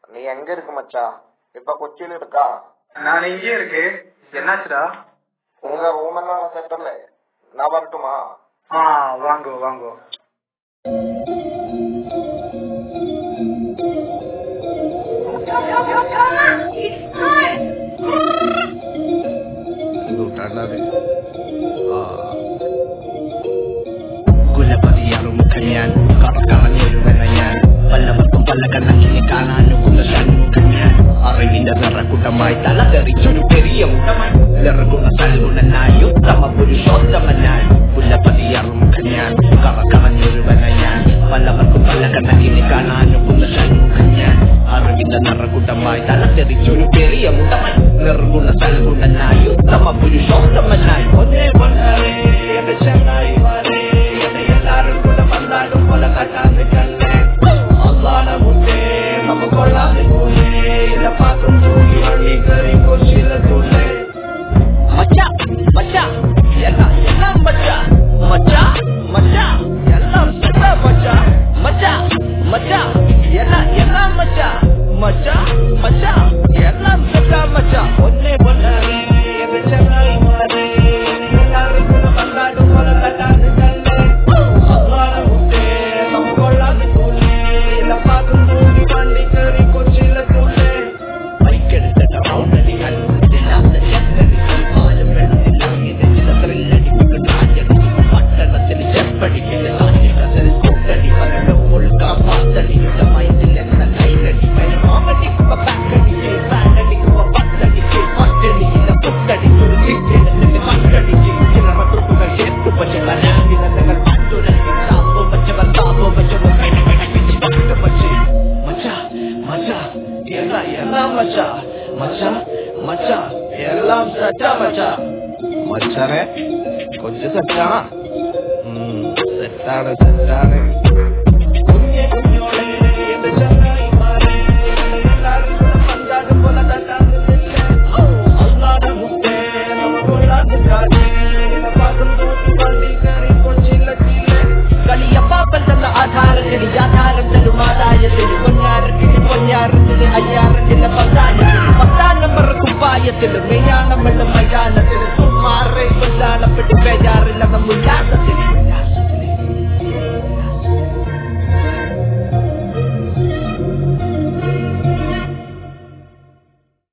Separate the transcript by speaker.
Speaker 1: நீ எங்க இருக்கு மச்சா? இப்ப கொச்சியில இருக்கா?
Speaker 2: நான் இங்கே இருக்கு. என்னாச்சுடா?
Speaker 1: உங்க ரூம் எல்லாம் செட்டல்ல. நான் வரட்டுமா?
Speaker 2: வாங்கோ வாங்கோ.
Speaker 3: Gulapatiyaru mukhanyan, kapakaran niluwanayan, palamatong palaganan kinikanan yung kunasan mukhanyan. Arayinda narakutamay, talagari churu periyang utamay, laraguna saluna nayo, tama pulusot tamanan. Gulapatiyaru mukhanyan, kapakaran niluwanayan, palamatong palaganan kinikanan yung kunasan mukhanyan. Arayinda narakutamay, talagari churu periyang utamay, laraguna saluna nayo, tama pulusot tamanan. One bonare, yagachanay mare. Allah mutte namakolane kule ila patum tuli ani kari koshila tule macha macha yalla yalla macha macha macha yalla sada macha macha macha yalla yalla macha macha macha yalla sada macha onne bonari yagachanai mare yalla kuna bandadu mala katane മച്ചാനെ കൊച്ചു സെറ്റാണ് സെറ്റാണ് സെറ്റാണ് കളിയപ്പാപ്പന്റെ ആധാരത്തിന് യാഥാരത്തിന് മാതായത്തിന് പൊന്നാരത്തിന് പൊന്നാരത്തിന് അയ്യാറത്തിന് പത്താം number കുപ്പായത്തിന് മെയ്യാണമെന്ന മൈതാനത്തിന് സുമാറെ കൊല്ലാളപ്പെട്ട് പേജാറില്ലെന്ന മുല്ലാസത്തിന്